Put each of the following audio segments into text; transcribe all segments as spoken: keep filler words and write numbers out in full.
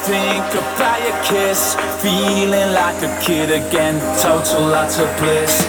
Think about your kiss, feeling like a kid again, total utter bliss.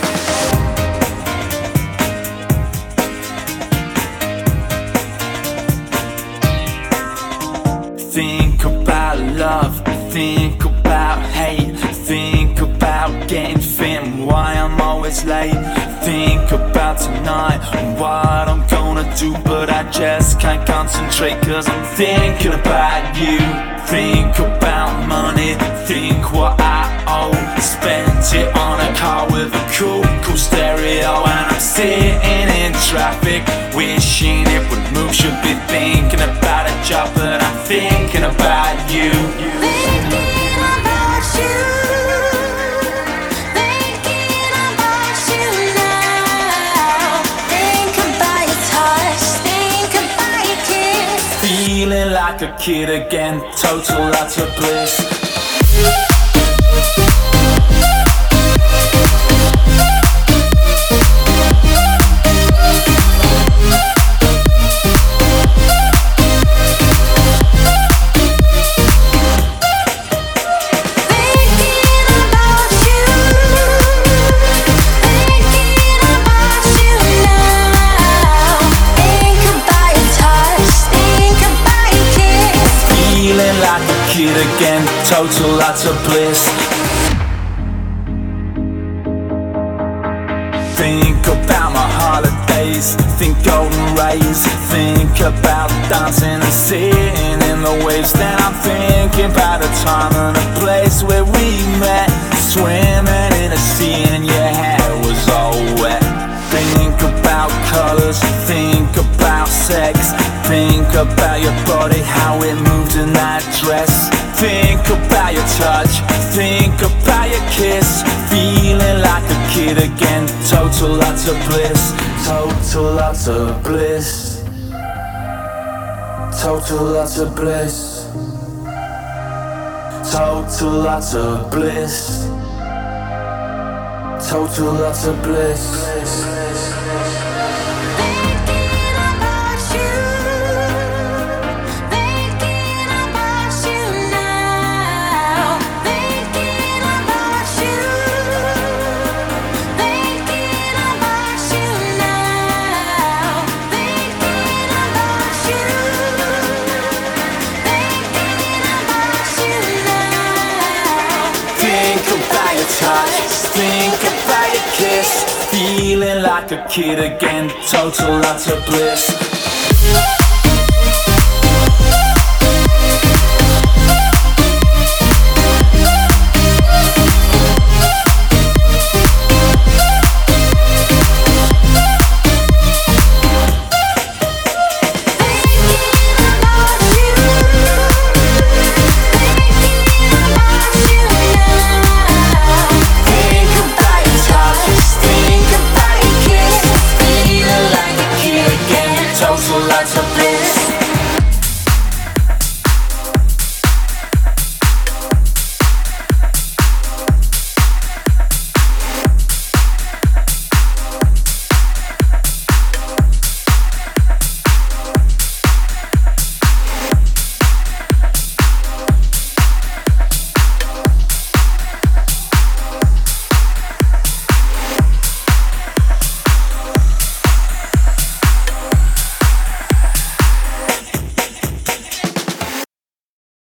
Think about love, think about hate, think about getting fit and why I'm always late. Think about tonight and what I'm gonna do, but I just can't concentrate cause I'm thinking about you. Think about money, think what I owe. Spent it on a car with a cool, cool stereo, and I'm sitting in traffic, wishing it would move. Should be thinking about a job, but I'm thinking about you. Thinking about you, thinking about you now. Think about your touch, think about your kiss. Feeling like a kid again, total utter bliss. Kid again, total utter bliss. Think about my holidays, think golden rays. Think about dancing and sitting in the waves. Then I'm thinking about a time and a place where we met, swimming in a sea and your hair was all wet. Think about colors, think about sex. Think about your body, how it moved in that dress. Think about your touch, think about your kiss. Feeling like a kid again, total utter bliss. Total utter bliss. Total utter bliss. Total utter bliss. Total utter bliss. Touch, think about your kiss. Feeling like a kid again, total utter bliss.